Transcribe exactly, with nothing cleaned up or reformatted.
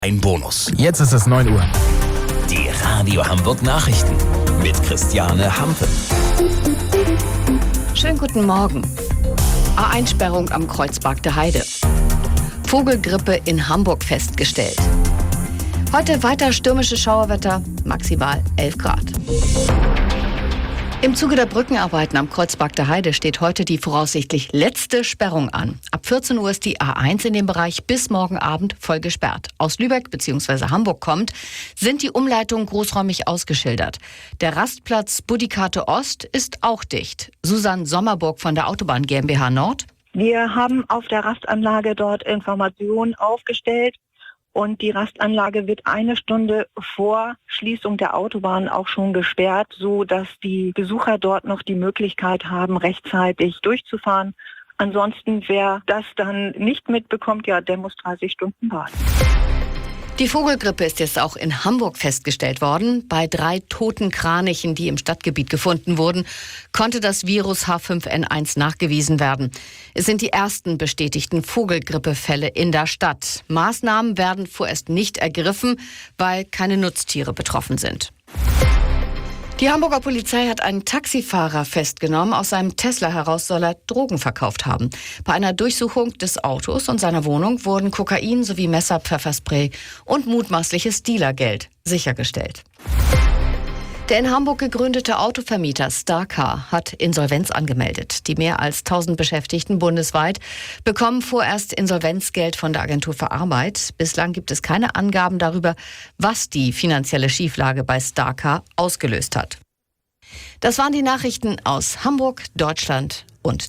Ein Bonus. Jetzt ist es neun Uhr. Die Radio Hamburg Nachrichten mit Christiane Hampe. Schönen guten Morgen. A eins Sperrung am Kreuzberg der Heide. Vogelgrippe in Hamburg festgestellt. Heute weiter stürmisches Schauerwetter, maximal elf Grad. Im Zuge der Brückenarbeiten am Kreuzberg der Heide steht heute die voraussichtlich letzte Sperrung an. Ab vierzehn Uhr ist die A eins in dem Bereich bis morgen Abend voll gesperrt. Aus Lübeck bzw. Hamburg kommt, sind die Umleitungen großräumig ausgeschildert. Der Rastplatz Budikate Ost ist auch dicht. Susanne Sommerburg von der Autobahn GmbH Nord. Wir haben auf der Rastanlage dort Informationen aufgestellt. Und die Rastanlage wird eine Stunde vor Schließung der Autobahn auch schon gesperrt, so dass die Besucher dort noch die Möglichkeit haben, rechtzeitig durchzufahren. Ansonsten, wer das dann nicht mitbekommt, ja, der muss dreißig Stunden warten. Die Vogelgrippe ist jetzt auch in Hamburg festgestellt worden. Bei drei toten Kranichen, die im Stadtgebiet gefunden wurden, konnte das Virus H fünf N eins nachgewiesen werden. Es sind die ersten bestätigten Vogelgrippefälle in der Stadt. Maßnahmen werden vorerst nicht ergriffen, weil keine Nutztiere betroffen sind. Die Hamburger Polizei hat einen Taxifahrer festgenommen. Aus seinem Tesla heraus soll er Drogen verkauft haben. Bei einer Durchsuchung des Autos und seiner Wohnung wurden Kokain sowie Messer, Pfefferspray und mutmaßliches Dealergeld sichergestellt. Der in Hamburg gegründete Autovermieter Starcar hat Insolvenz angemeldet. Die mehr als tausend Beschäftigten bundesweit bekommen vorerst Insolvenzgeld von der Agentur für Arbeit. Bislang gibt es keine Angaben darüber, was die finanzielle Schieflage bei Starcar ausgelöst hat. Das waren die Nachrichten aus Hamburg, Deutschland und